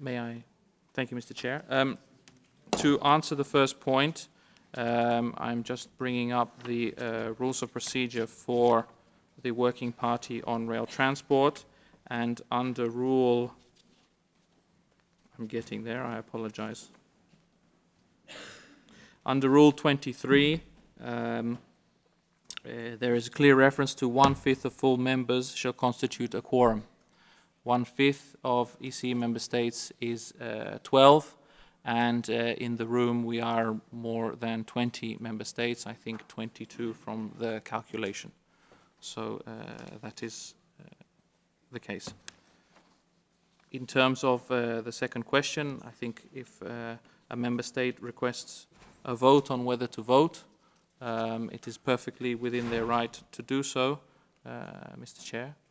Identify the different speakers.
Speaker 1: May I? Thank you, Mr. Chair. To answer the first point, I'm just bringing up the rules of procedure for the Working Party on Rail Transport, and under Rule, I'm getting there, I apologize. Under Rule 23, there is a clear reference to 1/5 of full members shall constitute a quorum. 1/5 of EC member states is 12, and in the room we are more than 20 member states, I think 22 from the calculation. So that is the case. In terms of the second question, I think if a member state requests a vote on whether to vote, it is perfectly within their right to do so, Mr. Chair.